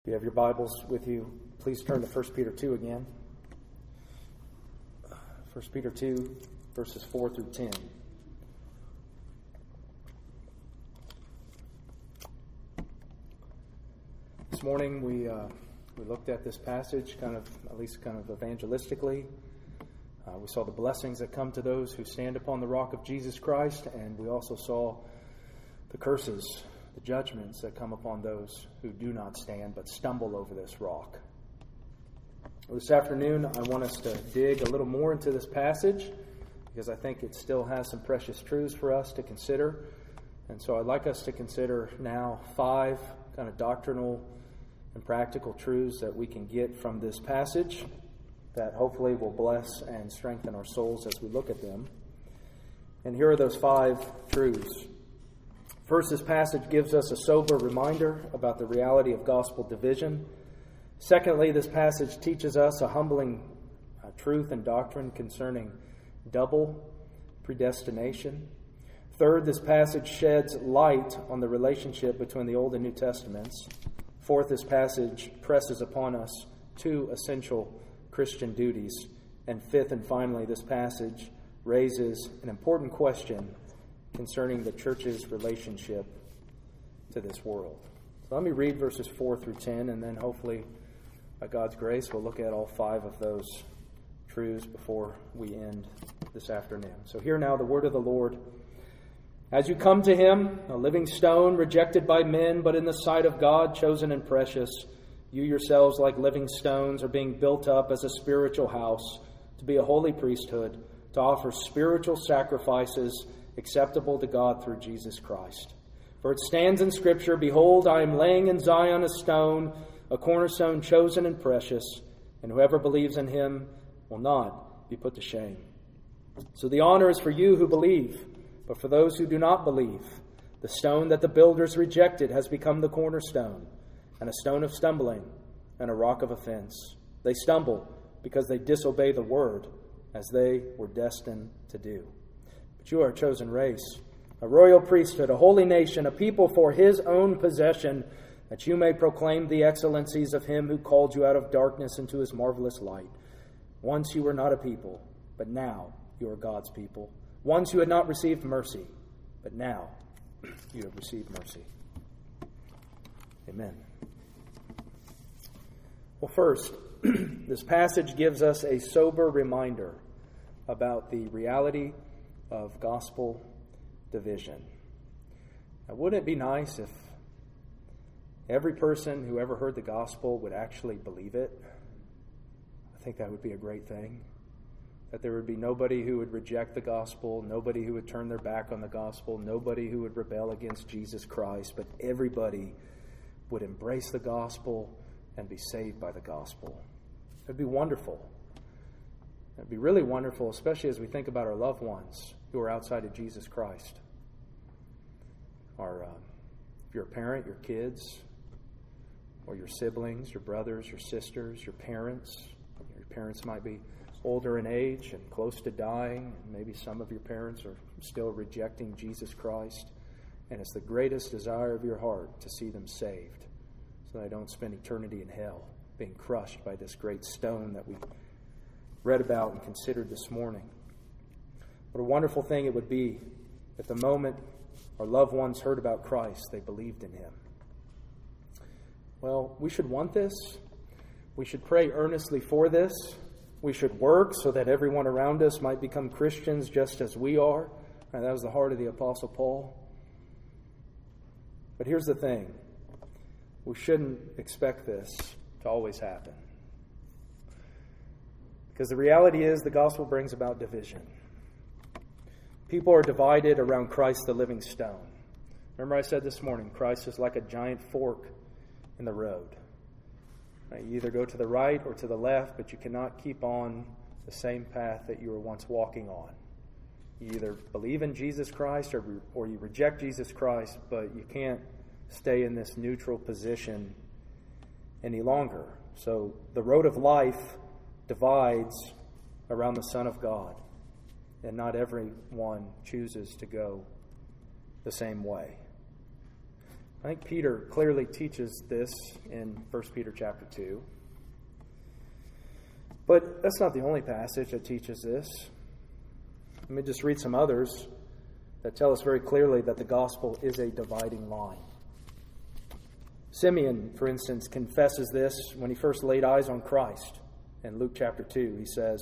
If you have your Bibles with you, please turn to 1 Peter 2 again. 1 Peter 2, verses 4 through 10. This morning we looked at this passage at least evangelistically. We saw the blessings that come to those who stand upon the rock of Jesus Christ, and we also saw the curses, the judgments that come upon those who do not stand but stumble over this rock. This afternoon, I want us to dig a little more into this passage because I think it still has some precious truths for us to consider. And so I'd like us to consider now 5 kind of doctrinal and practical truths that we can get from this passage that hopefully will bless and strengthen our souls as we look at them. And here are those 5 truths. First, this passage gives us a sober reminder about the reality of gospel division. Secondly, this passage teaches us a humbling truth and doctrine concerning double predestination. Third, this passage sheds light on the relationship between the Old and New Testaments. Fourth, this passage presses upon us 2 essential Christian duties. And fifth and finally, this passage raises an important question concerning the church's relationship to this world. So let me read verses 4 through 10, and then hopefully, by God's grace, we'll look at all 5 of those truths before we end this afternoon. So hear now the word of the Lord. As you come to him, a living stone, rejected by men, but in the sight of God, chosen and precious, you yourselves, like living stones, are being built up as a spiritual house, to be a holy priesthood, to offer spiritual sacrifices acceptable to God through Jesus Christ. For it stands in Scripture, behold, I am laying in Zion a stone, a cornerstone chosen and precious, and whoever believes in him will not be put to shame. So the honor is for you who believe, but for those who do not believe, the stone that the builders rejected has become the cornerstone, and a stone of stumbling, and a rock of offense. They stumble because they disobey the word, as they were destined to do. But you are a chosen race, a royal priesthood, a holy nation, a people for his own possession, that you may proclaim the excellencies of him who called you out of darkness into his marvelous light. Once you were not a people, but now you are God's people. Once you had not received mercy, but now you have received mercy. Amen. Well, first, this passage gives us a sober reminder about the reality of gospel division. Now, wouldn't it be nice if every person who ever heard the gospel would actually believe it? I think that would be a great thing. That there would be nobody who would reject the gospel, nobody who would turn their back on the gospel, nobody who would rebel against Jesus Christ, but everybody would embrace the gospel and be saved by the gospel. It would be wonderful. It would be really wonderful, especially as we think about our loved ones who are outside of Jesus Christ. If you're a parent, your kids, or your siblings, your brothers, your sisters, your parents. Your parents might be older in age and close to dying. Maybe some of your parents are still rejecting Jesus Christ. And it's the greatest desire of your heart to see them saved so they don't spend eternity in hell being crushed by this great stone that we read about and considered this morning. What a wonderful thing it would be if the moment our loved ones heard about Christ, they believed in him. Well, we should want this. We should pray earnestly for this. We should work so that everyone around us might become Christians just as we are. And that was the heart of the Apostle Paul. But here's the thing. We shouldn't expect this to always happen. Because the reality is the gospel brings about division. People are divided around Christ the living stone. Remember I said this morning, Christ is like a giant fork in the road. You either go to the right or to the left, but you cannot keep on the same path that you were once walking on. You either believe in Jesus Christ or you reject Jesus Christ, but you can't stay in this neutral position any longer. So the road of life divides around the Son of God, and not everyone chooses to go the same way. I think Peter clearly teaches this in 1 Peter chapter 2. But that's not the only passage that teaches this. Let me just read some others that tell us very clearly that the gospel is a dividing line. Simeon, for instance, confesses this when he first laid eyes on Christ. In Luke chapter 2, he says,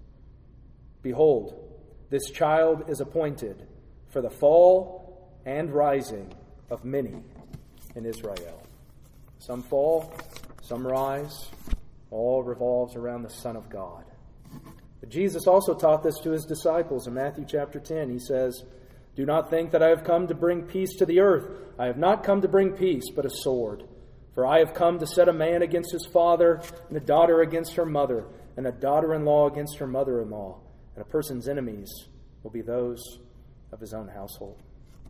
"Behold, this child is appointed for the fall and rising of many in Israel. Some fall, some rise, all revolves around the Son of God." But Jesus also taught this to his disciples in Matthew chapter 10. He says, "Do not think that I have come to bring peace to the earth. I have not come to bring peace, but a sword. For I have come to set a man against his father, and a daughter against her mother, and a daughter-in-law against her mother-in-law. And a person's enemies will be those of his own household."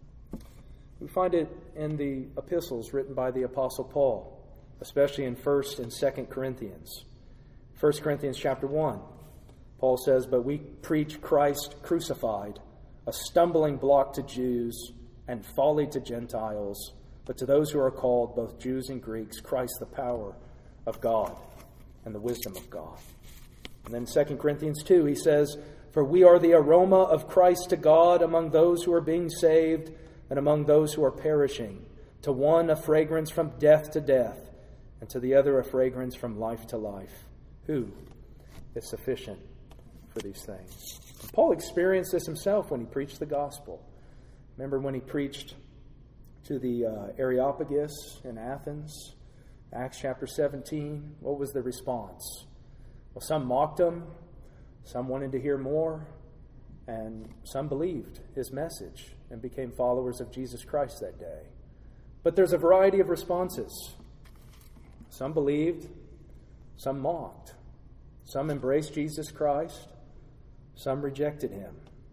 We find it in the epistles written by the Apostle Paul, especially in 1 and 2 Corinthians. 1 Corinthians chapter 1, Paul says, "But we preach Christ crucified, a stumbling block to Jews and folly to Gentiles, but to those who are called, both Jews and Greeks, Christ the power of God and the wisdom of God." And then 2 Corinthians 2, he says, "For we are the aroma of Christ to God among those who are being saved and among those who are perishing. To one a fragrance from death to death, and to the other a fragrance from life to life. Who is sufficient for these things?" And Paul experienced this himself when he preached the gospel. Remember when he preached to the Areopagus in Athens, Acts chapter 17? What was the response? Well, some mocked him, some wanted to hear more, and some believed his message and became followers of Jesus Christ that day. But there's a variety of responses. Some believed, some mocked, some embraced Jesus Christ, some rejected him.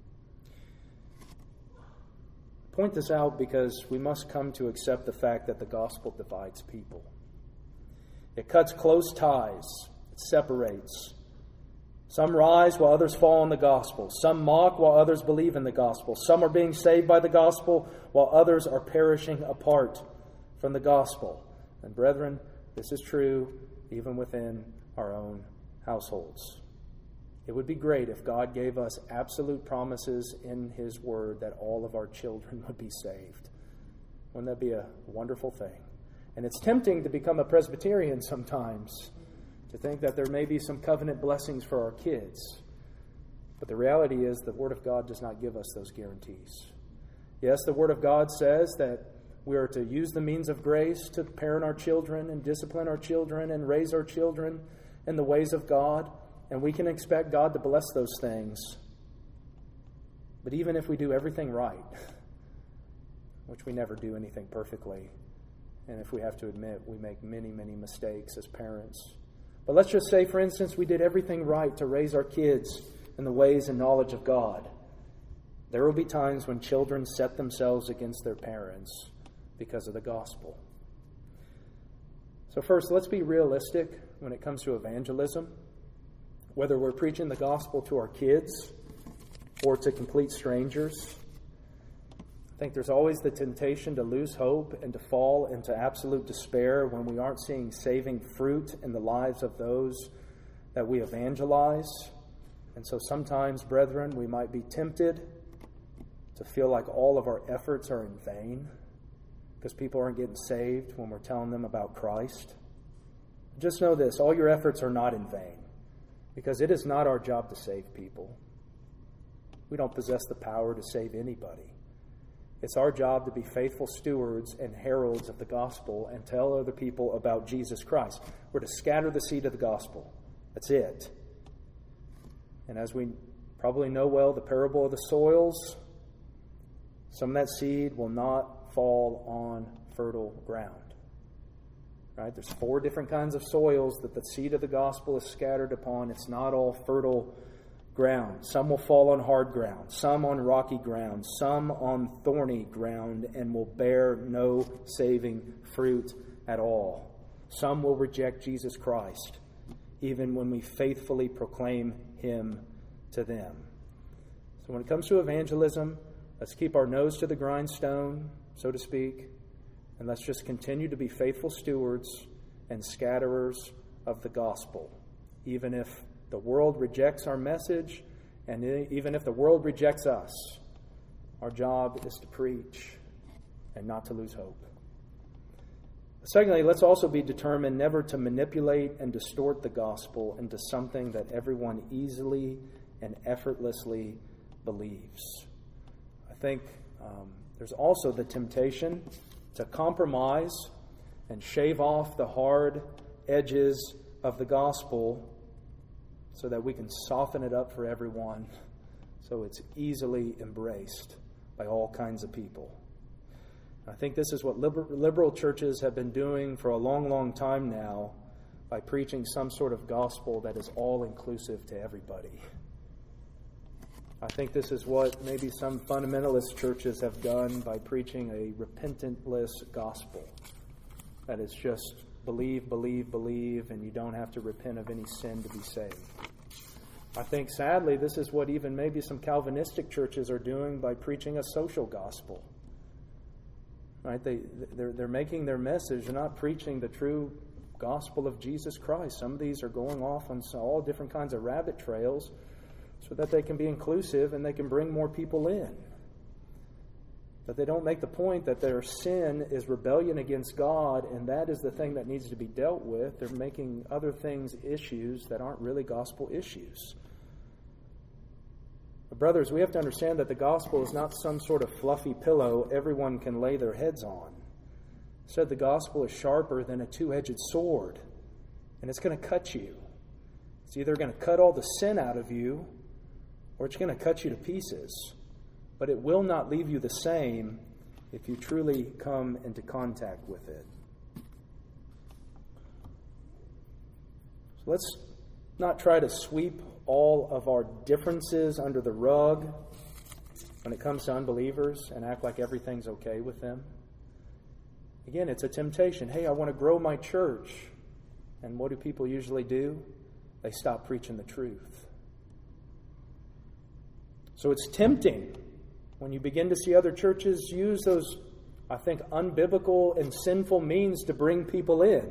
I point this out because we must come to accept the fact that the gospel divides people. It cuts close ties. It separates. Some rise while others fall in the gospel. Some mock while others believe in the gospel. Some are being saved by the gospel while others are perishing apart from the gospel. And brethren, this is true even within our own households. It would be great if God gave us absolute promises in His Word that all of our children would be saved. Wouldn't that be a wonderful thing? And it's tempting to become a Presbyterian sometimes, to think that there may be some covenant blessings for our kids. But the reality is the Word of God does not give us those guarantees. Yes, the Word of God says that we are to use the means of grace to parent our children and discipline our children and raise our children in the ways of God. And we can expect God to bless those things. But even if we do everything right, which we never do anything perfectly, and if we have to admit we make many, many mistakes as parents. But let's just say, for instance, we did everything right to raise our kids in the ways and knowledge of God. There will be times when children set themselves against their parents because of the gospel. So first, let's be realistic when it comes to evangelism. Whether we're preaching the gospel to our kids or to complete strangers, I think there's always the temptation to lose hope and to fall into absolute despair when we aren't seeing saving fruit in the lives of those that we evangelize. And so sometimes, brethren, we might be tempted to feel like all of our efforts are in vain because people aren't getting saved when we're telling them about Christ. Just know this, all your efforts are not in vain. Because it is not our job to save people. We don't possess the power to save anybody. It's our job to be faithful stewards and heralds of the gospel and tell other people about Jesus Christ. We're to scatter the seed of the gospel. That's it. And as we probably know well, the parable of the soils, some of that seed will not fall on fertile ground. Right? There's 4 different kinds of soils that the seed of the gospel is scattered upon. It's not all fertile ground. Some will fall on hard ground, some on rocky ground, some on thorny ground, and will bear no saving fruit at all. Some will reject Jesus Christ, even when we faithfully proclaim Him to them. So when it comes to evangelism, let's keep our nose to the grindstone, so to speak, And let's just continue to be faithful stewards and scatterers of the gospel, even if the world rejects our message and even if the world rejects us. Our job is to preach and not to lose hope. Secondly, let's also be determined never to manipulate and distort the gospel into something that everyone easily and effortlessly believes. I think there's also the temptation to compromise and shave off the hard edges of the gospel so that we can soften it up for everyone so it's easily embraced by all kinds of people. I think this is what liberal churches have been doing for a long, long time now by preaching some sort of gospel that is all-inclusive to everybody. I think this is what maybe some fundamentalist churches have done by preaching a repentantless gospel. That is just believe, believe, believe, and you don't have to repent of any sin to be saved. I think, sadly, this is what even maybe some Calvinistic churches are doing by preaching a social gospel. Right? They're making their message. They're not preaching the true gospel of Jesus Christ. Some of these are going off on all different kinds of rabbit trails so that they can be inclusive and they can bring more people in. But they don't make the point that their sin is rebellion against God, and that is the thing that needs to be dealt with. They're making other things issues that aren't really gospel issues. But brothers, we have to understand that the gospel is not some sort of fluffy pillow everyone can lay their heads on. Instead, the gospel is sharper than a two-edged sword, and it's going to cut you. It's either going to cut all the sin out of you, or it's going to cut you to pieces. But it will not leave you the same if you truly come into contact with it. So let's not try to sweep all of our differences under the rug when it comes to unbelievers and act like everything's okay with them. Again, it's a temptation. Hey, I want to grow my church. And what do people usually do? They stop preaching the truth. So it's tempting when you begin to see other churches use those, I think, unbiblical and sinful means to bring people in.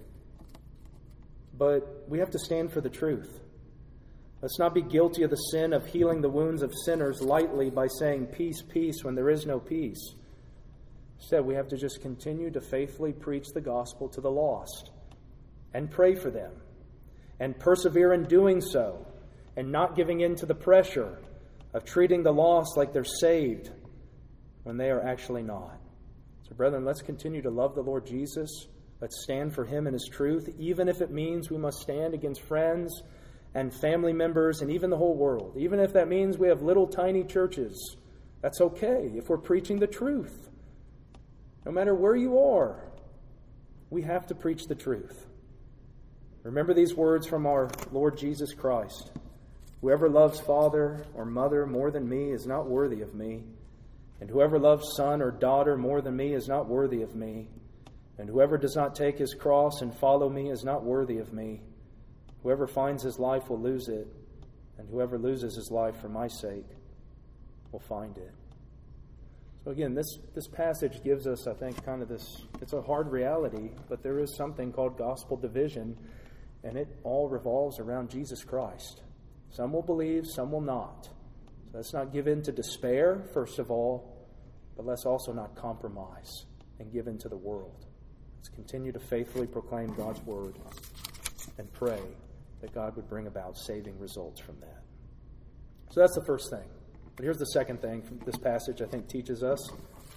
But we have to stand for the truth. Let's not be guilty of the sin of healing the wounds of sinners lightly by saying peace, peace, when there is no peace. Instead, we have to just continue to faithfully preach the gospel to the lost and pray for them and persevere in doing so and not giving in to the pressure of treating the lost like they're saved when they are actually not. So, brethren, let's continue to love the Lord Jesus. Let's stand for Him and His truth, even if it means we must stand against friends and family members and even the whole world. Even if that means we have little tiny churches, that's okay if we're preaching the truth. No matter where you are, we have to preach the truth. Remember these words from our Lord Jesus Christ. Whoever loves father or mother more than me is not worthy of me. And whoever loves son or daughter more than me is not worthy of me. And whoever does not take his cross and follow me is not worthy of me. Whoever finds his life will lose it. And whoever loses his life for my sake will find it. So again, this passage gives us, I think, kind of this, it's a hard reality, but there is something called gospel division, and it all revolves around Jesus Christ. Some will believe, some will not. So let's not give in to despair, first of all, but let's also not compromise and give in to the world. Let's continue to faithfully proclaim God's word and pray that God would bring about saving results from that. So that's the first thing. But here's the second thing this passage, I think, teaches us.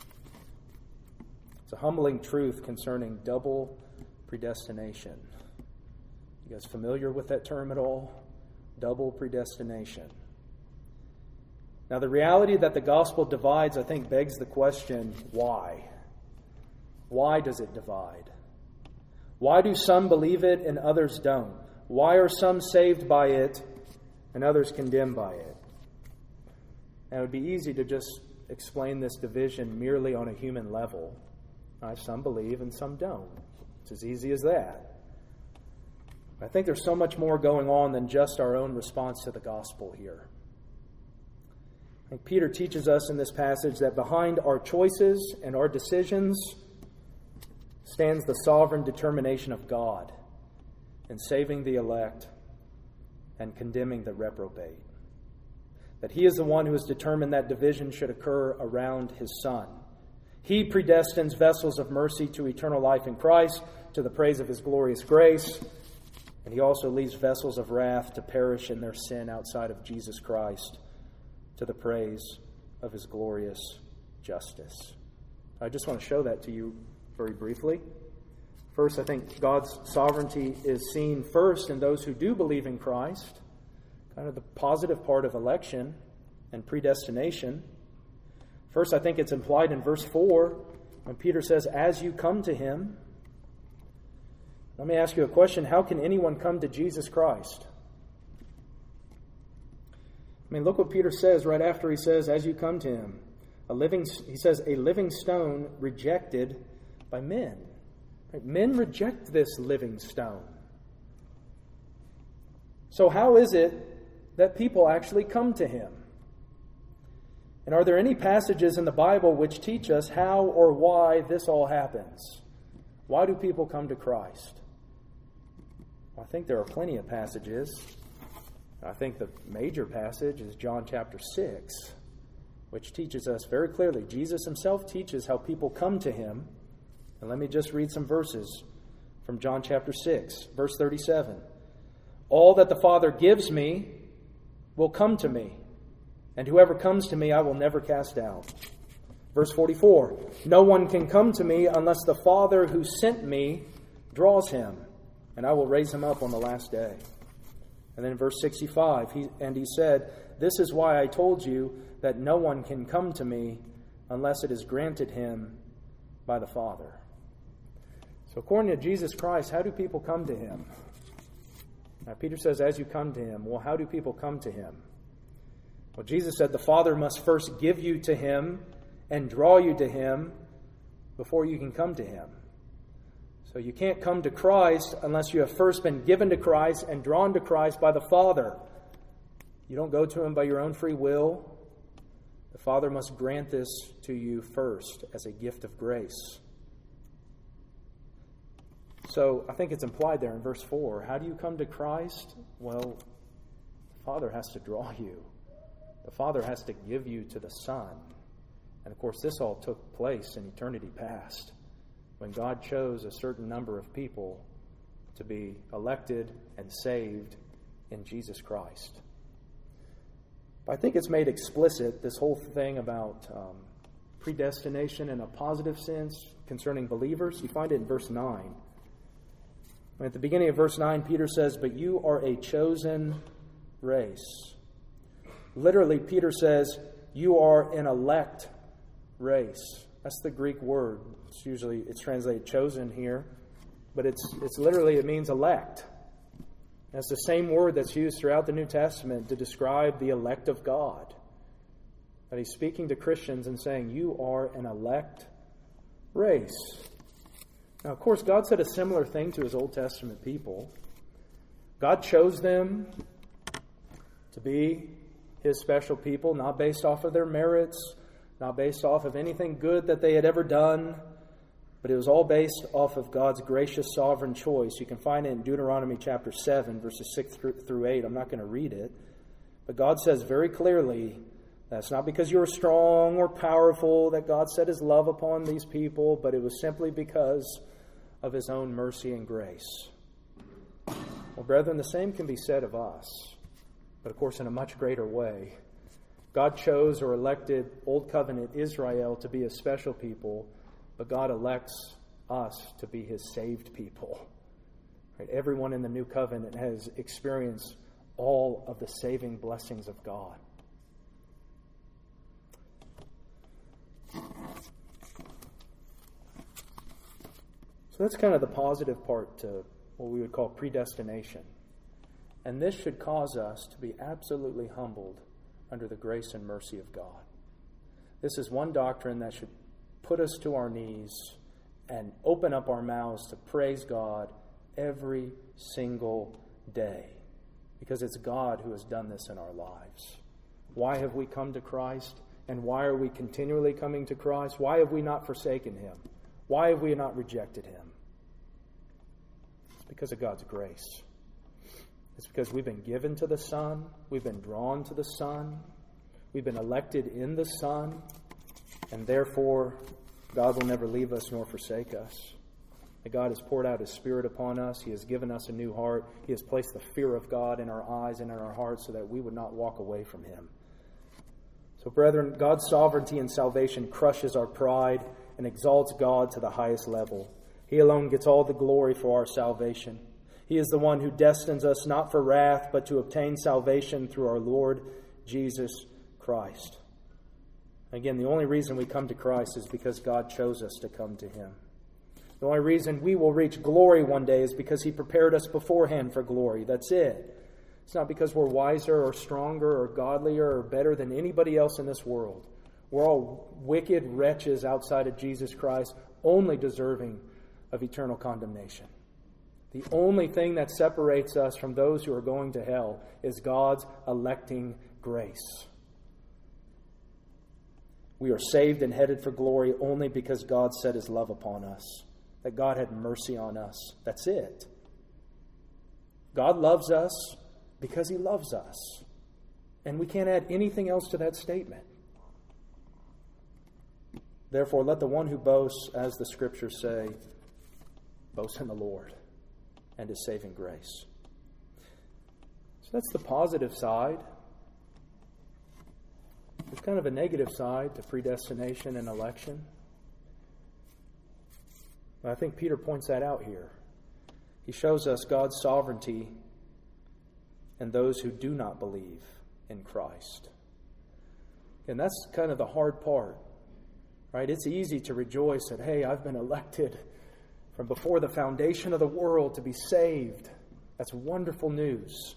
It's a humbling truth concerning double predestination. You guys familiar with that term at all? Double predestination. Now, the reality that the gospel divides, I think, begs the question, why? Why does it divide? Why do some believe it and others don't? Why are some saved by it and others condemned by it? Now, it would be easy to just explain this division merely on a human level. Some believe and some don't. It's as easy as that. I think there's so much more going on than just our own response to the gospel here. I think Peter teaches us in this passage that behind our choices and our decisions stands the sovereign determination of God in saving the elect and condemning the reprobate. That He is the one who has determined that division should occur around His Son. He predestines vessels of mercy to eternal life in Christ, to the praise of His glorious grace. And He also leaves vessels of wrath to perish in their sin outside of Jesus Christ, to the praise of His glorious justice. I just want to show that to you very briefly. First, I think God's sovereignty is seen first in those who do believe in Christ, kind of the positive part of election and predestination. First, I think it's implied in verse 4 when Peter says, as you come to Him. Let me ask you a question. How can anyone come to Jesus Christ? I mean, look what Peter says right after he says, as you come to Him. He says, a living stone rejected by men. Right? Men reject this living stone. So how is it that people actually come to Him? And are there any passages in the Bible which teach us how or why this all happens? Why do people come to Christ? Well, I think there are plenty of passages. I think the major passage is John chapter 6, which teaches us very clearly. Jesus Himself teaches how people come to Him. And let me just read some verses from John chapter 6, verse 37. All that the Father gives me will come to me, and whoever comes to me I will never cast out. Verse 44, no one can come to me unless the Father who sent me draws him, and I will raise him up on the last day. And then in verse 65, he said, this is why I told you that no one can come to me unless it is granted him by the Father. So according to Jesus Christ, how do people come to Him? Now Peter says, as you come to Him. Well, how do people come to Him? Well, Jesus said the Father must first give you to Him and draw you to Him before you can come to Him. So you can't come to Christ unless you have first been given to Christ and drawn to Christ by the Father. You don't go to Him by your own free will. The Father must grant this to you first as a gift of grace. So I think it's implied there in verse 4. How do you come to Christ? Well, the Father has to draw you. The Father has to give you to the Son. And of course, this all took place in eternity past, when God chose a certain number of people to be elected and saved in Jesus Christ. But I think it's made explicit, this whole thing about predestination in a positive sense concerning believers. You find it in verse 9. At the beginning of verse 9, Peter says, but you are a chosen race. Literally, Peter says, you are an elect race. That's the Greek word. It's translated chosen here, but it's literally, it means elect. That's the same word that's used throughout the New Testament to describe the elect of God. That He's speaking to Christians and saying, you are an elect race. Now, of course, God said a similar thing to His Old Testament people. God chose them to be His special people, not based off of their merits, not based off of anything good that they had ever done, but it was all based off of God's gracious sovereign choice. You can find it in Deuteronomy chapter 7, verses 6 through 8. I'm not going to read it. But God says very clearly that it's not because you were strong or powerful that God set His love upon these people, but it was simply because of His own mercy and grace. Well, brethren, the same can be said of us, but of course in a much greater way. God chose or elected Old Covenant Israel to be His special people, but God elects us to be His saved people. Right? Everyone in the New Covenant has experienced all of the saving blessings of God. So that's kind of the positive part to what we would call predestination. And this should cause us to be absolutely humbled under the grace and mercy of God. This is one doctrine that should put us to our knees and open up our mouths to praise God every single day, because it's God who has done this in our lives. Why have we come to Christ? And why are we continually coming to Christ? Why have we not forsaken Him? Why have we not rejected him? It's because of God's grace. It's because we've been given to the Son. We've been drawn to the Son. We've been elected in the Son. And therefore, God will never leave us nor forsake us. That God has poured out His Spirit upon us. He has given us a new heart. He has placed the fear of God in our eyes and in our hearts so that we would not walk away from Him. So, brethren, God's sovereignty and salvation crushes our pride and exalts God to the highest level. He alone gets all the glory for our salvation. He is the one who destines us not for wrath, but to obtain salvation through our Lord Jesus Christ. Again, the only reason we come to Christ is because God chose us to come to Him. The only reason we will reach glory one day is because He prepared us beforehand for glory. That's it. It's not because we're wiser or stronger or godlier or better than anybody else in this world. We're all wicked wretches outside of Jesus Christ, only deserving of eternal condemnation. The only thing that separates us from those who are going to hell is God's electing grace. We are saved and headed for glory only because God set His love upon us, that God had mercy on us. That's it. God loves us because He loves us. And we can't add anything else to that statement. Therefore, let the one who boasts, as the Scriptures say, boast in the Lord and His saving grace. So that's the positive side. There's kind of a negative side to predestination and election. But I think Peter points that out here. He shows us God's sovereignty and those who do not believe in Christ. And that's kind of the hard part, right? It's easy to rejoice that, hey, I've been elected from before the foundation of the world to be saved. That's wonderful news.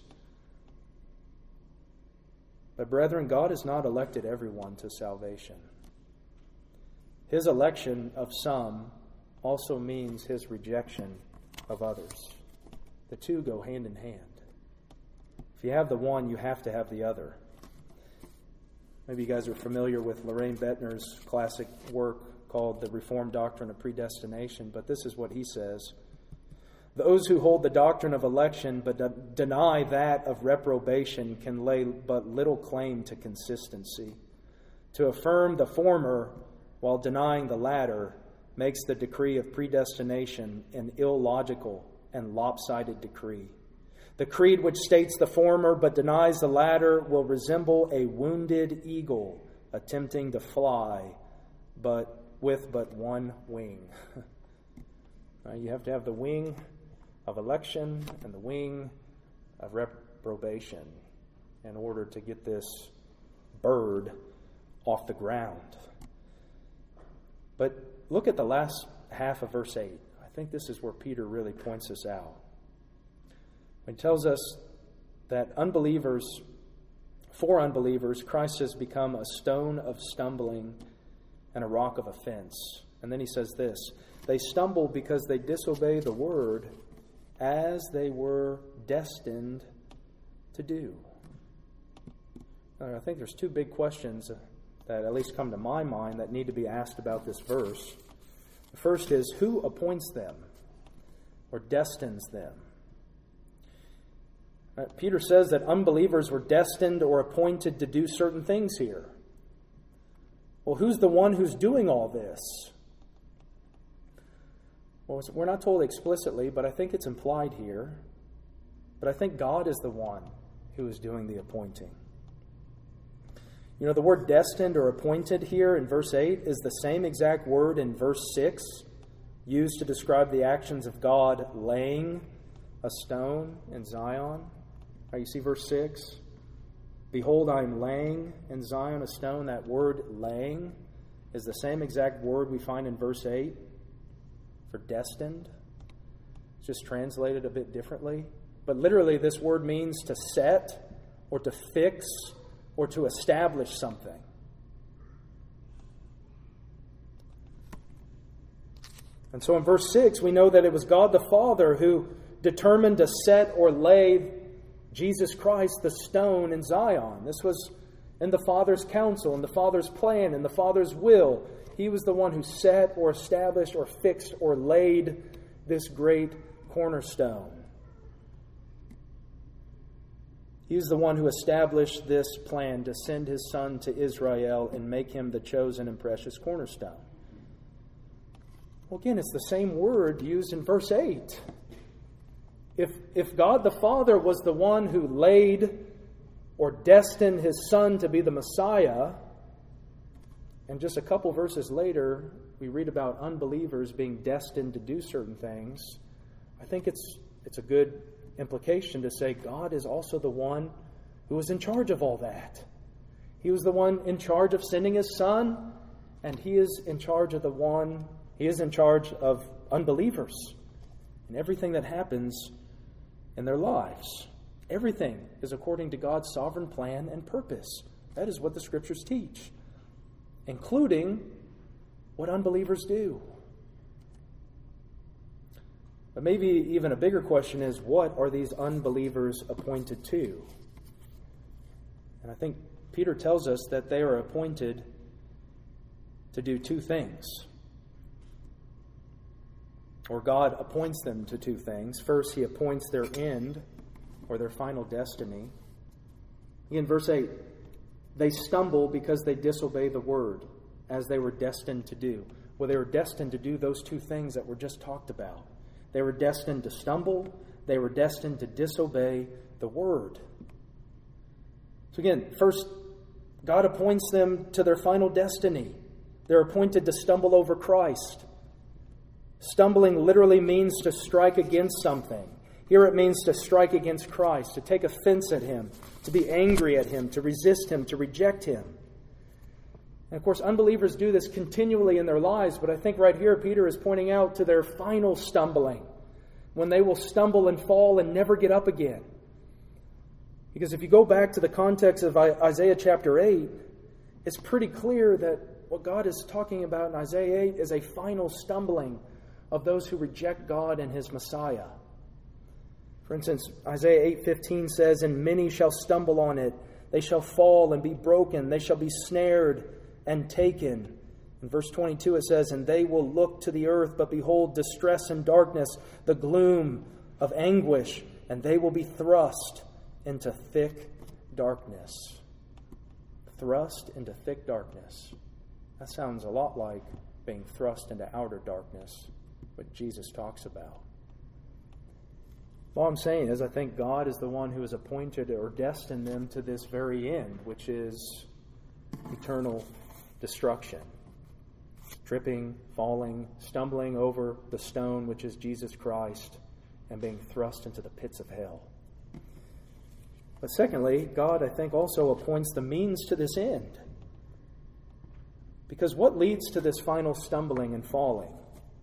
But brethren, God has not elected everyone to salvation. His election of some also means His rejection of others. The two go hand in hand. If you have the one, you have to have the other. Maybe you guys are familiar with Loraine Bettner's classic work called The Reformed Doctrine of Predestination, but this is what he says. Those who hold the doctrine of election but deny that of reprobation can lay but little claim to consistency. To affirm the former while denying the latter makes the decree of predestination an illogical and lopsided decree. The creed which states the former but denies the latter will resemble a wounded eagle attempting to fly, but with but one wing. You have to have the wing of election and the wing of reprobation in order to get this bird off the ground. But look at the last half of verse 8. I think this is where Peter really points us out. He tells us that for unbelievers, Christ has become a stone of stumbling and a rock of offense. And then he says this, they stumble because they disobey the word as they were destined to do. I think there's two big questions that at least come to my mind that need to be asked about this verse. The first is, who appoints them or destines them? Peter says that unbelievers were destined or appointed to do certain things here. Well, who's the one who's doing all this? Well, we're not told explicitly, but I think it's implied here. But I think God is the one who is doing the appointing. You know, the word destined or appointed here in verse 8 is the same exact word in verse 6 used to describe the actions of God laying a stone in Zion. You see verse 6? Behold, I am laying in Zion a stone. That word laying is the same exact word we find in verse 8 for destined. It's just translated a bit differently. But literally this word means to set or to fix or to establish something. And so in verse 6 we know that it was God the Father who determined to set or lay Jesus Christ, the stone, in Zion. This was in the Father's counsel, in the Father's plan, in the Father's will. He was the one who set or established or fixed or laid this great cornerstone. He was the one who established this plan to send His Son to Israel and make Him the chosen and precious cornerstone. Well, again, it's the same word used in verse 8. If God the Father was the one who laid or destined His Son to be the Messiah, and just a couple verses later, we read about unbelievers being destined to do certain things, I think it's a good implication to say God is also the one who is in charge of all that. He was the one in charge of sending His Son, and He is in charge of unbelievers and everything that happens in their lives. Everything is according to God's sovereign plan and purpose. That is what the Scriptures teach, including what unbelievers do. But maybe even a bigger question is, what are these unbelievers appointed to? And I think Peter tells us that they are appointed to do two things. Or God appoints them to two things. First, He appoints their end, or their final destiny. In verse 8, they stumble because they disobey the word, as they were destined to do. Well, they were destined to do those two things that were just talked about. They were destined to stumble. They were destined to disobey the word. So again, first, God appoints them to their final destiny. They're appointed to stumble over Christ. Stumbling literally means to strike against something. Here it means to strike against Christ, to take offense at Him, to be angry at Him, to resist Him, to reject Him. And of course, unbelievers do this continually in their lives, but I think right here Peter is pointing out to their final stumbling, when they will stumble and fall and never get up again. Because if you go back to the context of Isaiah chapter 8, it's pretty clear that what God is talking about in Isaiah 8 is a final stumbling of those who reject God and His Messiah. For instance, Isaiah 8:15 says, "And many shall stumble on it. They shall fall and be broken. They shall be snared and taken." In verse 22 it says, "And they will look to the earth, but behold distress and darkness, the gloom of anguish, and they will be thrust into thick darkness." Thrust into thick darkness. That sounds a lot like being thrust into outer darkness, what Jesus talks about. All I'm saying is I think God is the one who has appointed or destined them to this very end, which is eternal destruction. Tripping, falling, stumbling over the stone, which is Jesus Christ, and being thrust into the pits of hell. But secondly, God, I think, also appoints the means to this end. Because what leads to this final stumbling and falling?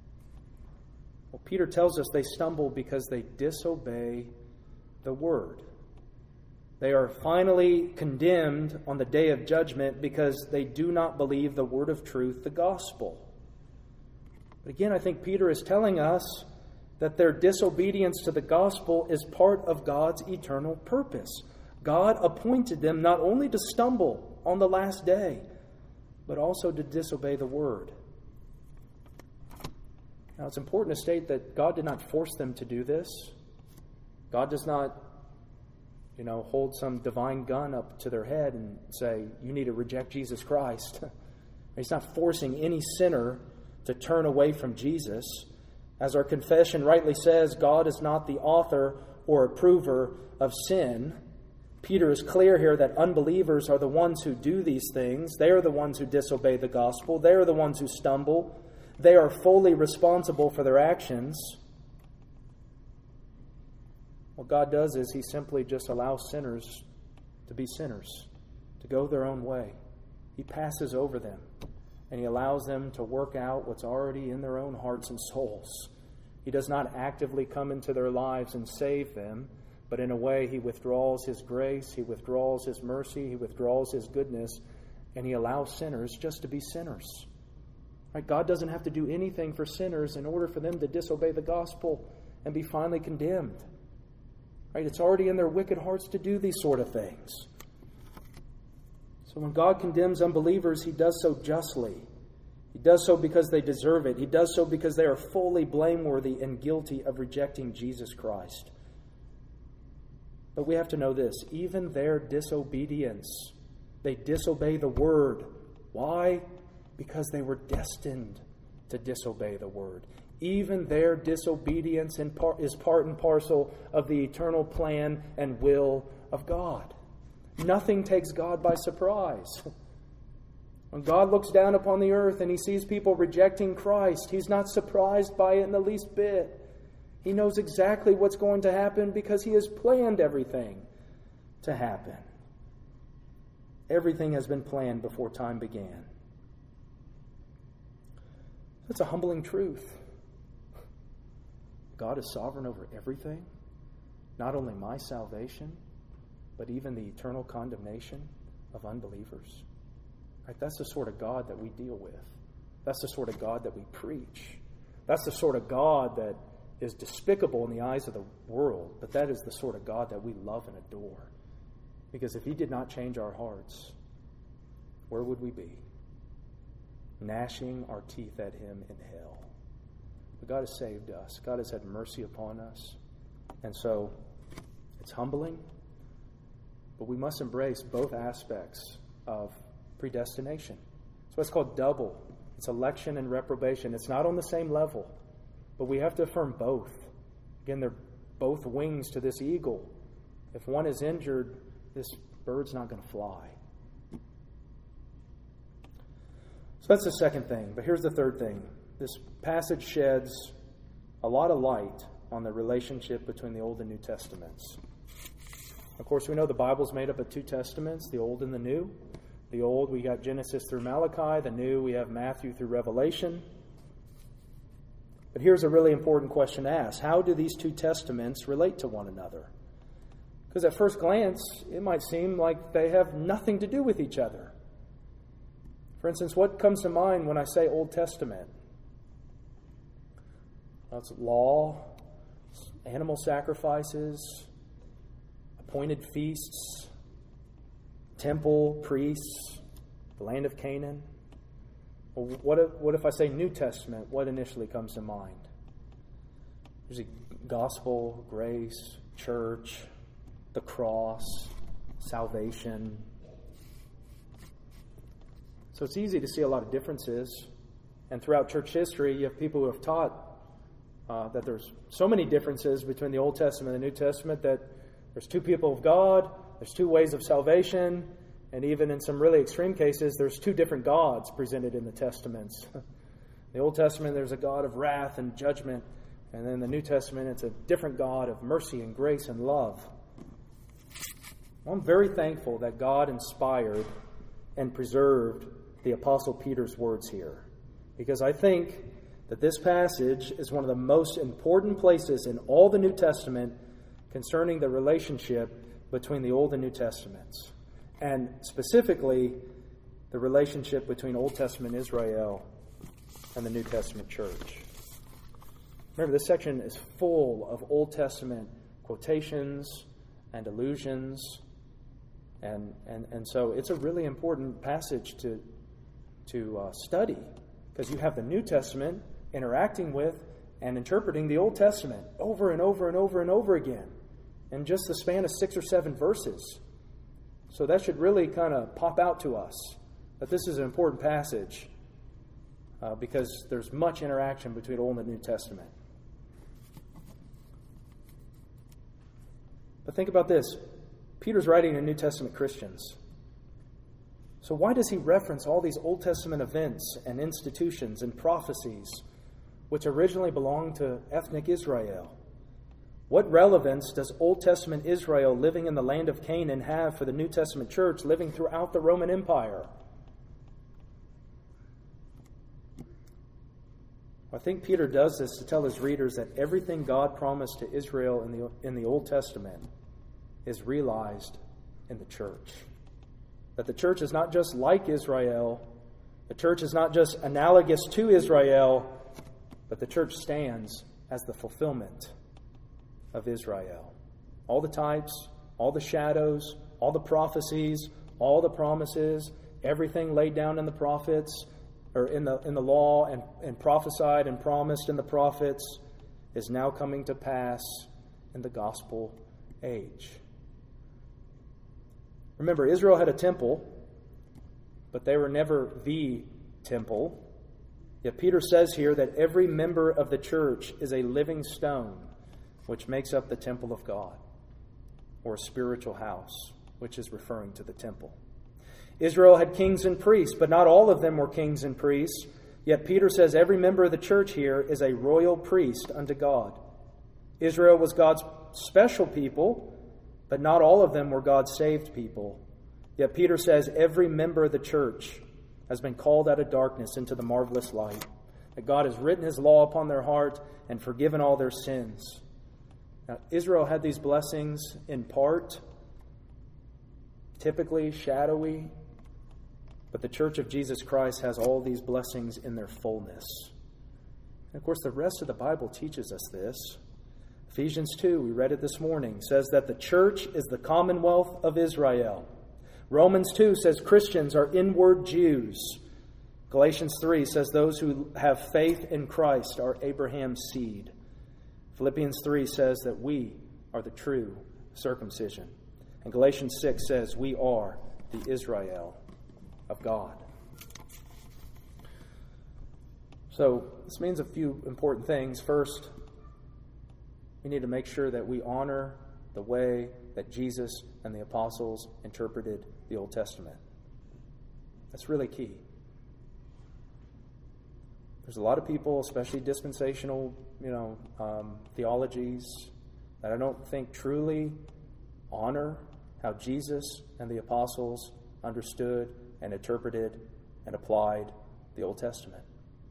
Well, Peter tells us they stumble because they disobey the word. They are finally condemned on the day of judgment because they do not believe the word of truth, the gospel. But again, I think Peter is telling us that their disobedience to the gospel is part of God's eternal purpose. God appointed them not only to stumble on the last day, but also to disobey the word. Now, it's important to state that God did not force them to do this. God does not, hold some divine gun up to their head and say, you need to reject Jesus Christ. He's not forcing any sinner to turn away from Jesus. As our confession rightly says, God is not the author or approver of sin. Peter is clear here that unbelievers are the ones who do these things. They are the ones who disobey the gospel. They are the ones who stumble. They are fully responsible for their actions. What God does is He simply just allows sinners to be sinners, to go their own way. He passes over them, and He allows them to work out what's already in their own hearts and souls. He does not actively come into their lives and save them, but in a way He withdraws His grace, He withdraws His mercy, He withdraws His goodness, and He allows sinners just to be sinners. Right? God doesn't have to do anything for sinners in order for them to disobey the gospel and be finally condemned. Right? It's already in their wicked hearts to do these sort of things. So when God condemns unbelievers, He does so justly. He does so because they deserve it. He does so because they are fully blameworthy and guilty of rejecting Jesus Christ. But we have to know this. Even their disobedience, they disobey the Word. Why? Because they were destined to disobey the Word. Even their disobedience is part and parcel of the eternal plan and will of God. Nothing takes God by surprise. When God looks down upon the earth and He sees people rejecting Christ, He's not surprised by it in the least bit. He knows exactly what's going to happen because He has planned everything to happen. Everything has been planned before time began. That's a humbling truth. God is sovereign over everything, not only my salvation, but even the eternal condemnation of unbelievers. Right? That's the sort of God that we deal with. That's the sort of God that we preach. That's the sort of God that is despicable in the eyes of the world, but that is the sort of God that we love and adore. Because if He did not change our hearts, where would we be? Gnashing our teeth at Him in hell. But God has saved us. God has had mercy upon us. And so it's humbling, but we must embrace both aspects of predestination. That's what's called double. It's election and reprobation. It's not on the same level, but we have to affirm both. Again, they're both wings to this eagle. If one is injured, this bird's not going to fly. So that's the second thing. But here's the third thing. This passage sheds a lot of light on the relationship between the Old and New Testaments. Of course, we know the Bible's made up of two testaments, the Old and the New. The Old, we got Genesis through Malachi. The New, we have Matthew through Revelation. But here's a really important question to ask. How do these two testaments relate to one another? Because at first glance, it might seem like they have nothing to do with each other. For instance, what comes to mind when I say Old Testament? Well, it's law, animal sacrifices, appointed feasts, temple, priests, the land of Canaan. Well, what if I say New Testament? What initially comes to mind? There's a gospel, grace, church, the cross, salvation. So it's easy to see a lot of differences. And throughout church history, you have people who have taught that there's so many differences between the Old Testament and the New Testament that there's two people of God, there's two ways of salvation, and even in some really extreme cases, there's two different gods presented in the Testaments. The Old Testament, there's a God of wrath and judgment, and then the New Testament, it's a different God of mercy and grace and love. Well, I'm very thankful that God inspired and preserved the Apostle Peter's words here, because I think that this passage is one of the most important places in all the New Testament concerning the relationship between the Old and New Testaments, and specifically the relationship between Old Testament Israel and the New Testament church. Remember, this section is full of Old Testament quotations and allusions, and so it's a really important passage to study, because you have the New Testament interacting with and interpreting the Old Testament over and over and over and over again in just the span of 6 or 7 verses. So that should really kind of pop out to us that this is an important passage because there's much interaction between Old and the New Testament. But think about this. Peter's writing to New Testament Christians. So why does he reference all these Old Testament events and institutions and prophecies which originally belonged to ethnic Israel? What relevance does Old Testament Israel living in the land of Canaan have for the New Testament church living throughout the Roman Empire? I think Peter does this to tell his readers that everything God promised to Israel in the Old Testament is realized in the church. That the church is not just like Israel, the church is not just analogous to Israel, but the church stands as the fulfillment of Israel. All the types, all the shadows, all the prophecies, all the promises, everything laid down in the prophets, or in the law and prophesied and promised in the prophets is now coming to pass in the gospel age. Remember, Israel had a temple, but they were never the temple. Yet Peter says here that every member of the church is a living stone, which makes up the temple of God, or a spiritual house, which is referring to the temple. Israel had kings and priests, but not all of them were kings and priests. Yet Peter says every member of the church here is a royal priest unto God. Israel was God's special people, but not all of them were God's saved people. Yet Peter says every member of the church has been called out of darkness into the marvelous light, that God has written his law upon their heart and forgiven all their sins. Now, Israel had these blessings in part, typically shadowy, but the Church of Jesus Christ has all these blessings in their fullness. And of course, the rest of the Bible teaches us this. Ephesians 2, we read it this morning, says that the church is the commonwealth of Israel. Romans 2 says Christians are inward Jews. Galatians 3 says those who have faith in Christ are Abraham's seed. Philippians 3 says that we are the true circumcision. And Galatians 6 says we are the Israel of God. So this means a few important things. First, we need to make sure that we honor the way that Jesus and the apostles interpreted the Old Testament. That's really key. There's a lot of people, especially dispensational, theologies, that I don't think truly honor how Jesus and the apostles understood and interpreted and applied the Old Testament.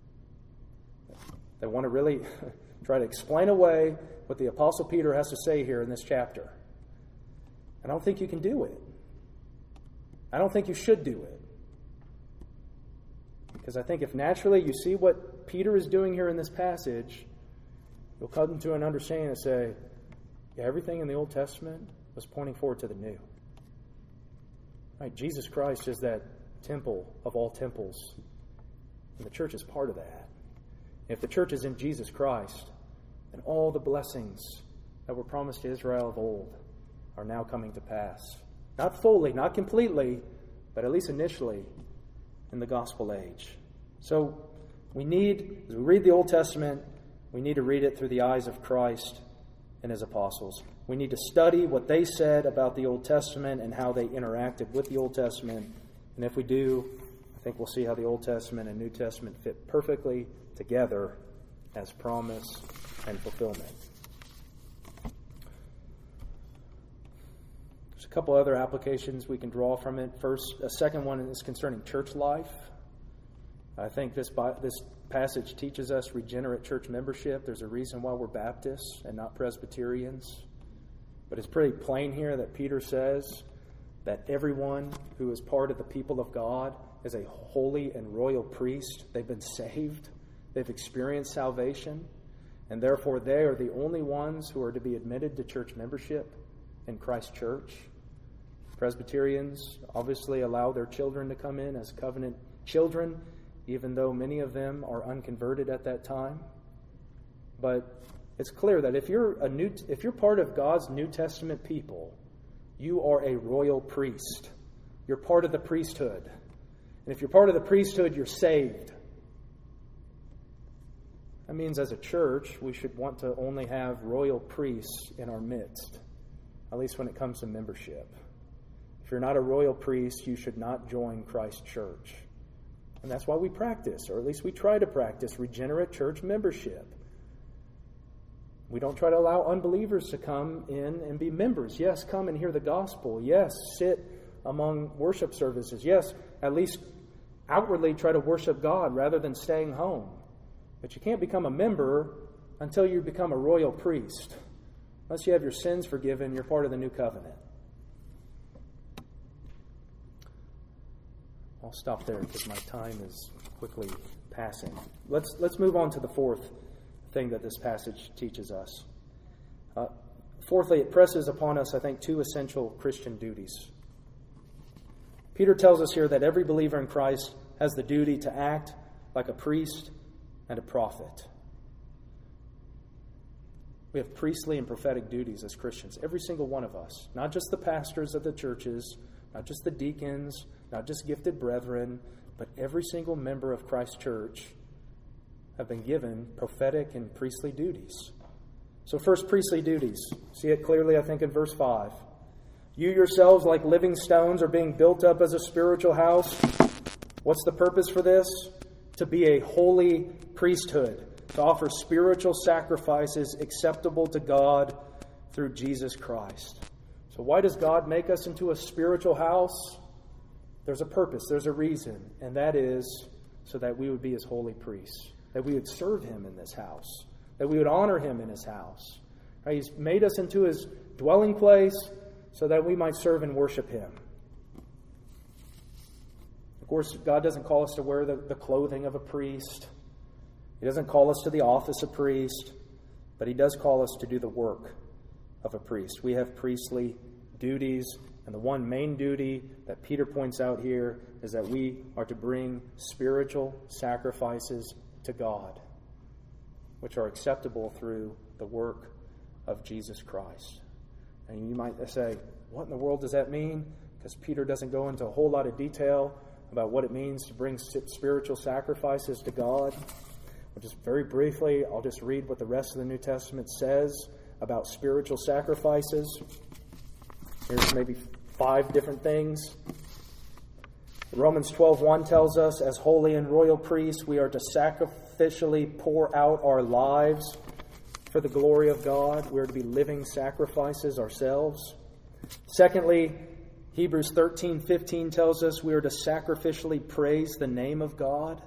They want to really try to explain away what the Apostle Peter has to say here in this chapter. I don't think you can do it. I don't think you should do it. Because I think if naturally you see what Peter is doing here in this passage, you'll come to an understanding and say, yeah, everything in the Old Testament was pointing forward to the new. Right? Jesus Christ is that temple of all temples, and the church is part of that. And if the church is in Jesus Christ, then all the blessings that were promised to Israel of old are now coming to pass. Not fully, not completely, but at least initially in the gospel age. So we need, as we read the Old Testament, we need to read it through the eyes of Christ and his apostles. We need to study what they said about the Old Testament and how they interacted with the Old Testament. And if we do, I think we'll see how the Old Testament and New Testament fit perfectly together as promise and fulfillment. There's a couple other applications we can draw from it. First, a second one is concerning church life. I think this passage teaches us regenerate church membership. There's a reason why we're Baptists and not Presbyterians. But it's pretty plain here that Peter says that everyone who is part of the people of God is a holy and royal priest. They've been saved. They've experienced salvation. And therefore they are the only ones who are to be admitted to church membership in Christ's church. Presbyterians obviously allow their children to come in as covenant children, even though many of them are unconverted at that time. But it's clear that if you're part of God's New Testament people, you are a royal priest. You're part of the priesthood. And if you're part of the priesthood, you're saved. That means as a church, we should want to only have royal priests in our midst, at least when it comes to membership. If you're not a royal priest, you should not join Christ's church. And that's why we practice, or at least we try to practice, regenerate church membership. We don't try to allow unbelievers to come in and be members. Yes, come and hear the gospel. Yes, sit among worship services. Yes, at least outwardly try to worship God rather than staying home. But you can't become a member until you become a royal priest. Unless you have your sins forgiven, you're part of the new covenant. I'll stop there because my time is quickly passing. Let's move on to the fourth thing that this passage teaches us. Fourthly, it presses upon us, I think, two essential Christian duties. Peter tells us here that every believer in Christ has the duty to act like a priest and a prophet. We have priestly and prophetic duties as Christians, every single one of us, not just the pastors of the churches, not just the deacons, not just gifted brethren, but every single member of Christ's church have been given prophetic and priestly duties. So first, priestly duties. See it clearly, I think, in verse 5. You yourselves, like living stones, are being built up as a spiritual house. What's the purpose for this? To be a holy priesthood, to offer spiritual sacrifices acceptable to God through Jesus Christ. So why does God make us into a spiritual house? There's a purpose, there's a reason, and that is so that we would be His holy priests, that we would serve Him in this house, that we would honor Him in His house. Right? He's made us into His dwelling place so that we might serve and worship Him. Of course, God doesn't call us to wear the clothing of a priest. He doesn't call us to the office of priest, but He does call us to do the work of a priest. We have priestly duties, and the one main duty that Peter points out here is that we are to bring spiritual sacrifices to God, which are acceptable through the work of Jesus Christ. And you might say, what in the world does that mean? Because Peter doesn't go into a whole lot of detail about what it means to bring spiritual sacrifices to God. Well, just very briefly, I'll just read what the rest of the New Testament says about spiritual sacrifices. Here's maybe 5 different things. Romans 12:1 tells us, as holy and royal priests, we are to sacrificially pour out our lives for the glory of God. We are to be living sacrifices ourselves. Secondly, Hebrews 13:15 tells us we are to sacrificially praise the name of God.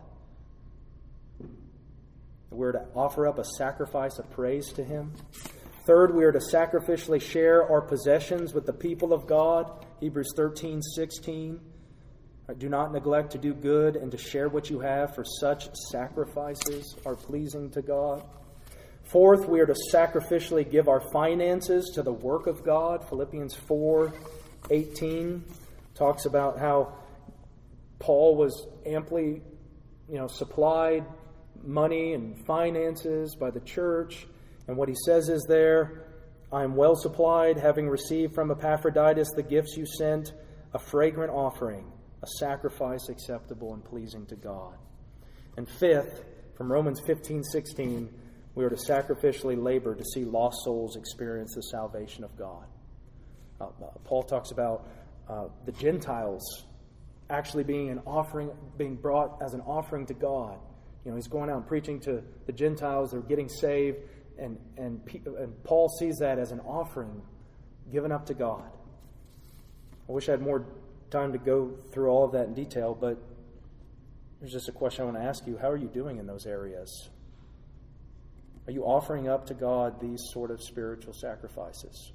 We're to offer up a sacrifice of praise to Him. Third, we are to sacrificially share our possessions with the people of God. Hebrews 13:16. Do not neglect to do good and to share what you have, for such sacrifices are pleasing to God. Fourth, we are to sacrificially give our finances to the work of God. Philippians 4:18 talks about how Paul was amply, supplied money and finances by the church. And what he says is there, I am well supplied, having received from Epaphroditus the gifts you sent, a fragrant offering, a sacrifice acceptable and pleasing to God. And fifth, from Romans 15:16, we are to sacrificially labor to see lost souls experience the salvation of God. Paul talks about the Gentiles actually being an offering, being brought as an offering to God. He's going out and preaching to the Gentiles. They're getting saved, and Paul sees that as an offering given up to God. I wish I had more time to go through all of that in detail, but there's just a question I want to ask you. How are you doing in those areas? Are you offering up to God these sort of spiritual sacrifices?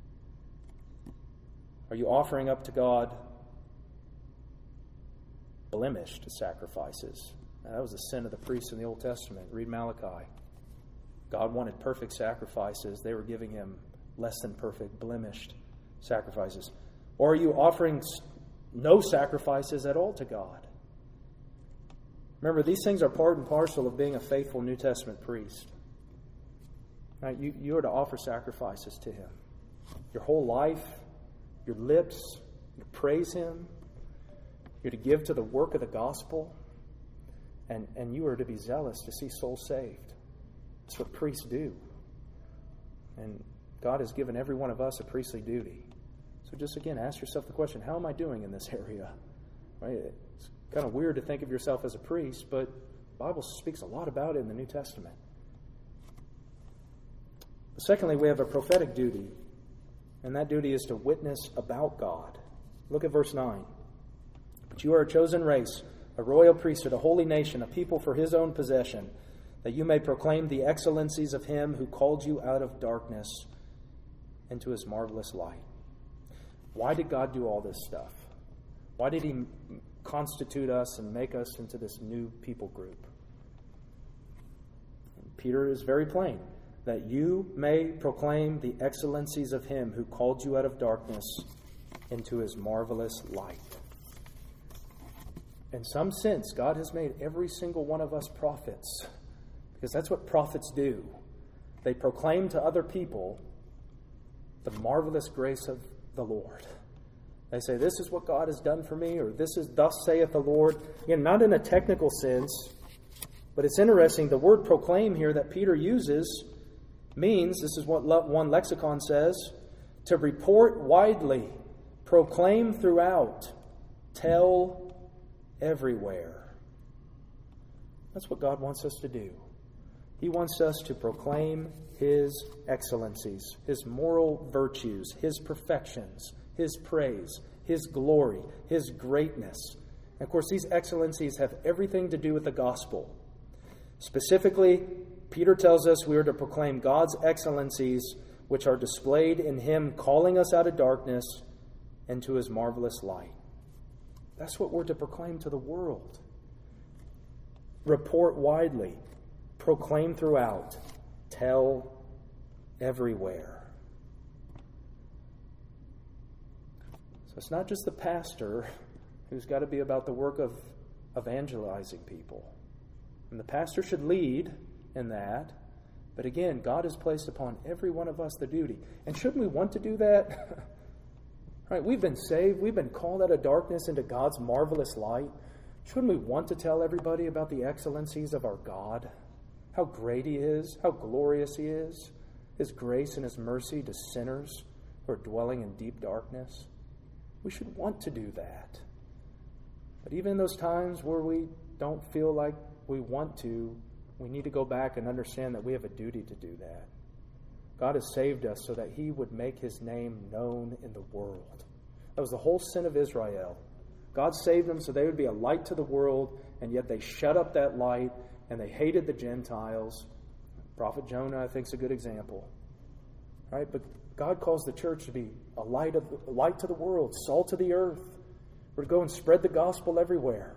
Are you offering up to God blemished sacrifices? Now, that was the sin of the priests in the Old Testament. Read Malachi. God wanted perfect sacrifices. They were giving Him less than perfect, blemished sacrifices. Or are you offering no sacrifices at all to God? Remember, these things are part and parcel of being a faithful New Testament priest. Right? You are to offer sacrifices to Him. Your whole life, your lips, you praise Him. You're to give to the work of the gospel. And you are to be zealous to see souls saved. That's what priests do. And God has given every one of us a priestly duty. So just again, ask yourself the question, how am I doing in this area? Right? It's kind of weird to think of yourself as a priest, but the Bible speaks a lot about it in the New Testament. But secondly, we have a prophetic duty, and that duty is to witness about God. Look at verse 9. But you are a chosen race, a royal priesthood, a holy nation, a people for His own possession, that you may proclaim the excellencies of Him who called you out of darkness into His marvelous light. Why did God do all this stuff? Why did He constitute us and make us into this new people group? And Peter is very plain, that you may proclaim the excellencies of Him who called you out of darkness into His marvelous light. in some sense, God has made every single one of us prophets, because that's what prophets do. They proclaim to other people the marvelous grace of the Lord. They say, this is what God has done for me, or this is thus saith the Lord. Again, not in a technical sense, but it's interesting. The word proclaim here that Peter uses means, this is what one lexicon says, to report widely, proclaim throughout, tell everywhere. That's what God wants us to do. He wants us to proclaim His excellencies, His moral virtues, His perfections, His praise, His glory, His greatness. And of course, these excellencies have everything to do with the gospel. Specifically, Peter tells us we are to proclaim God's excellencies, which are displayed in Him calling us out of darkness into His marvelous light. That's what we're to proclaim to the world. Report widely, proclaim throughout, tell everywhere. So it's not just the pastor who's got to be about the work of evangelizing people. And the pastor should lead in that. But again, God has placed upon every one of us the duty. And shouldn't we want to do that? Right? We've been saved. We've been called out of darkness into God's marvelous light. Shouldn't we want to tell everybody about the excellencies of our God? How great He is, how glorious He is, His grace and His mercy to sinners who are dwelling in deep darkness. We should want to do that. But even in those times where we don't feel like we want to, we need to go back and understand that we have a duty to do that. God has saved us so that He would make His name known in the world. That was the whole sin of Israel. God saved them so they would be a light to the world, and yet they shut up that light and they hated the Gentiles. Prophet Jonah, I think, is a good example. Right? But God calls the church to be a light to the world, salt of the earth. We're to go and spread the gospel everywhere.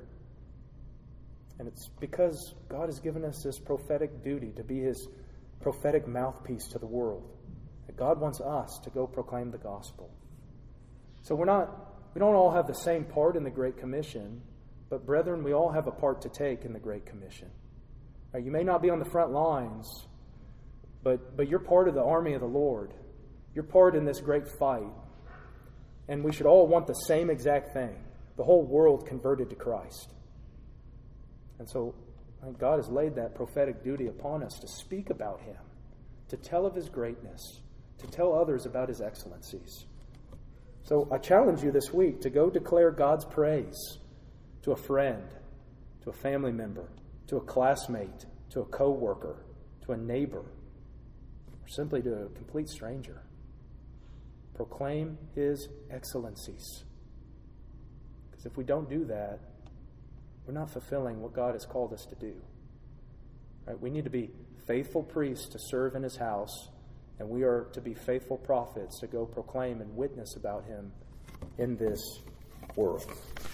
And it's because God has given us this prophetic duty to be His prophetic mouthpiece to the world. That God wants us to go proclaim the gospel. So we don't all have the same part in the Great Commission, but brethren, we all have a part to take in the Great Commission. Now, you may not be on the front lines, but you're part of the army of the Lord. You're part in this great fight. And we should all want the same exact thing. The whole world converted to Christ. And so God has laid that prophetic duty upon us to speak about Him, to tell of His greatness, to tell others about His excellencies. So I challenge you this week to go declare God's praise to a friend, to a family member, to a classmate, to a co-worker, to a neighbor, or simply to a complete stranger. Proclaim His excellencies. Because if we don't do that, we're not fulfilling what God has called us to do. Right? We need to be faithful priests to serve in His house, and we are to be faithful prophets to go proclaim and witness about Him in this world.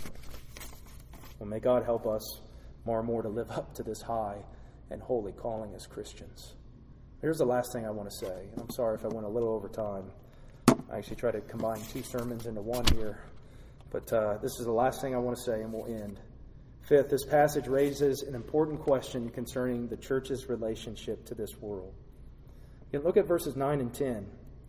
Well, may God help us more and more to live up to this high and holy calling as Christians. Here's the last thing I want to say. I'm sorry if I went a little over time. I actually tried to combine 2 sermons into one here. But this is the last thing I want to say, and we'll end. Fifth, this passage raises an important question concerning the church's relationship to this world. You can look at verses 9 and 10.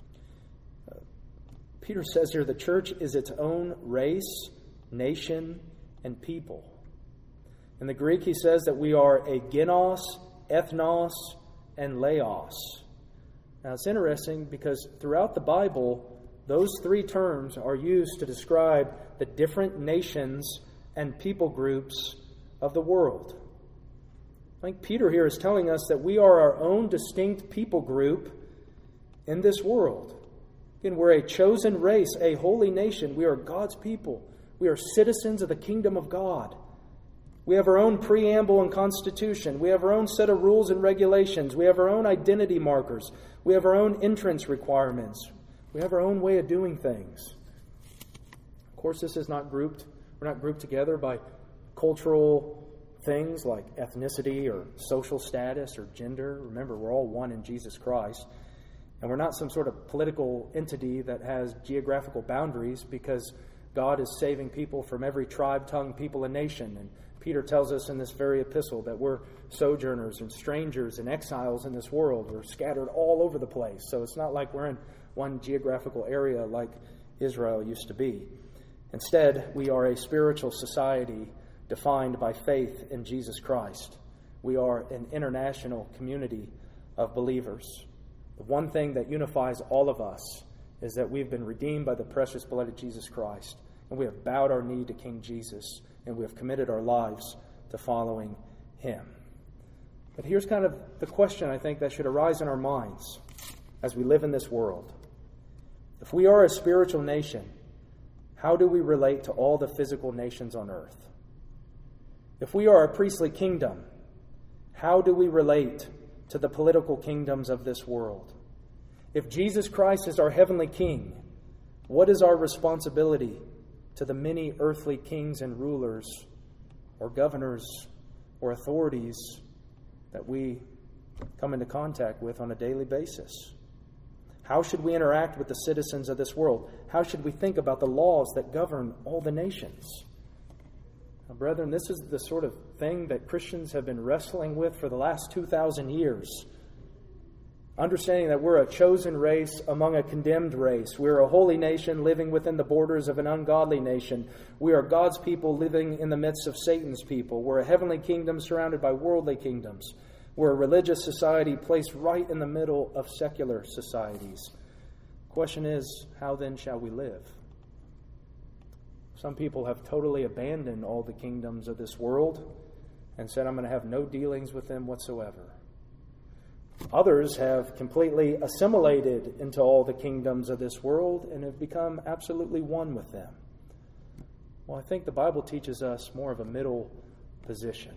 Peter says here, the church is its own race, nation, and people. In the Greek, he says that we are a genos, ethnos, and laos. Now, it's interesting because throughout the Bible, those 3 terms are used to describe the different nations and people groups of the world. I think Peter here is telling us that we are our own distinct people group in this world. Again, we're a chosen race, a holy nation. We are God's people. We are citizens of the kingdom of God. We have our own preamble and constitution. We have our own set of rules and regulations. We have our own identity markers. We have our own entrance requirements. We have our own way of doing things. Of course, this is not grouped. We're not grouped together by cultural things like ethnicity or social status or gender. Remember, we're all one in Jesus Christ. And we're not some sort of political entity that has geographical boundaries, because God is saving people from every tribe, tongue, people, and nation. And Peter tells us in this very epistle that we're sojourners and strangers and exiles in this world. We're scattered all over the place. So it's not like we're in one geographical area like Israel used to be. Instead, we are a spiritual society defined by faith in Jesus Christ. We are an international community of believers. The one thing that unifies all of us is that we've been redeemed by the precious blood of Jesus Christ, and we have bowed our knee to King Jesus, and we have committed our lives to following Him. But here's kind of the question I think that should arise in our minds as we live in this world. If we are a spiritual nation, how do we relate to all the physical nations on earth? If we are a priestly kingdom, how do we relate to the political kingdoms of this world? If Jesus Christ is our heavenly King, what is our responsibility to the many earthly kings and rulers or governors or authorities that we come into contact with on a daily basis? How should we interact with the citizens of this world? How should we think about the laws that govern all the nations? Now, brethren, this is the sort of thing that Christians have been wrestling with for the last 2,000 years. Understanding that we're a chosen race among a condemned race. We're a holy nation living within the borders of an ungodly nation. We are God's people living in the midst of Satan's people. We're a heavenly kingdom surrounded by worldly kingdoms. We're a religious society placed right in the middle of secular societies. The question is, how then shall we live? Some people have totally abandoned all the kingdoms of this world and said, I'm going to have no dealings with them whatsoever. Others have completely assimilated into all the kingdoms of this world and have become absolutely one with them. Well, I think the Bible teaches us more of a middle position.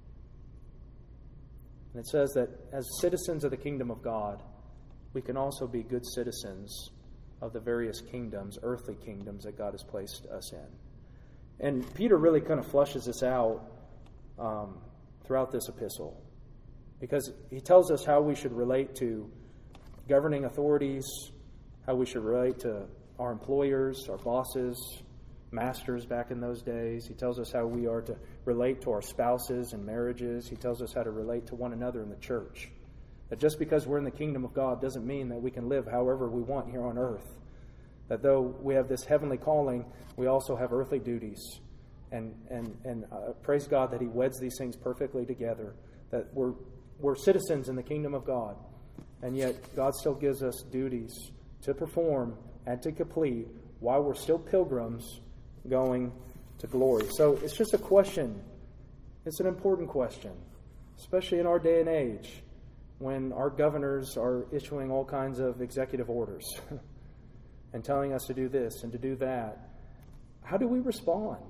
And it says that as citizens of the kingdom of God, we can also be good citizens of the various kingdoms, earthly kingdoms that God has placed us in. And Peter really kind of flushes this out throughout this epistle, because he tells us how we should relate to governing authorities, how we should relate to our employers, our bosses, masters back in those days. He tells us how we are to relate to our spouses and marriages. He tells us how to relate to one another in the church. That just because we're in the kingdom of God doesn't mean that we can live however we want here on earth. That though we have this heavenly calling, we also have earthly duties. And praise God that He weds these things perfectly together. That we're citizens in the kingdom of God. And yet God still gives us duties to perform and to complete while we're still pilgrims going to glory. So it's just a question. It's an important question, especially in our day and age when our governors are issuing all kinds of executive orders and telling us to do this and to do that. How do we respond?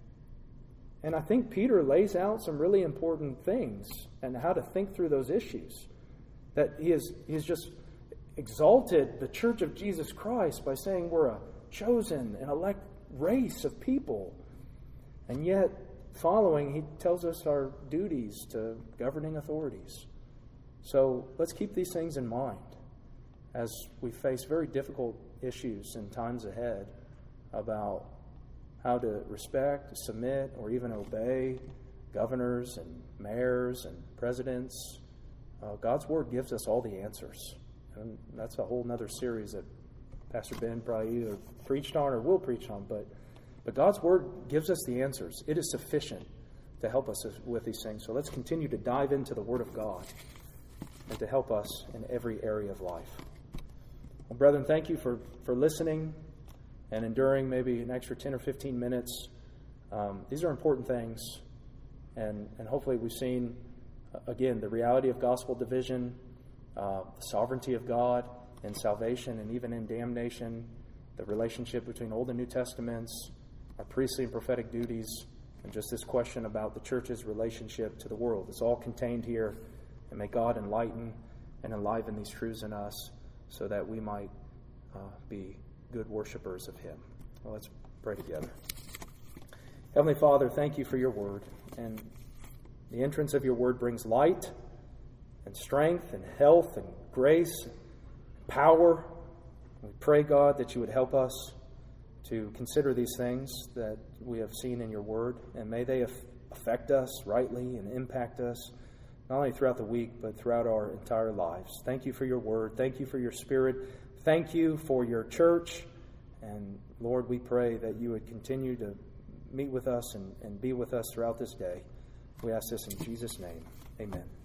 And I think Peter lays out some really important things and how to think through those issues. That he has just exalted the church of Jesus Christ by saying we're a chosen and elect race of people. And yet, following, he tells us our duties to governing authorities. So let's keep these things in mind as we face very difficult issues in times ahead about how to respect, submit, or even obey governors and mayors and presidents. God's Word gives us all the answers. And that's a whole other series that Pastor Ben probably either preached on or will preach on. But God's Word gives us the answers. It is sufficient to help us with these things. So let's continue to dive into the Word of God and to help us in every area of life. Well, brethren, thank you for listening and enduring maybe an extra 10 or 15 minutes. These are important things. And hopefully we've seen, again, the reality of gospel division, the sovereignty of God in salvation and even in damnation, the relationship between Old and New Testaments, our priestly and prophetic duties, and just this question about the church's relationship to the world. It's all contained here, and may God enlighten and enliven these truths in us so that we might be good worshipers of Him. Well, let's pray together. Heavenly Father, thank you for your word. And the entrance of your word brings light and strength and health and grace and power. We pray, God, that you would help us to consider these things that we have seen in your word, and may they affect us rightly and impact us, not only throughout the week, but throughout our entire lives. Thank you for your word. Thank you for your Spirit. Thank you for your church. And Lord, we pray that you would continue to meet with us and be with us throughout this day. We ask this in Jesus' name. Amen.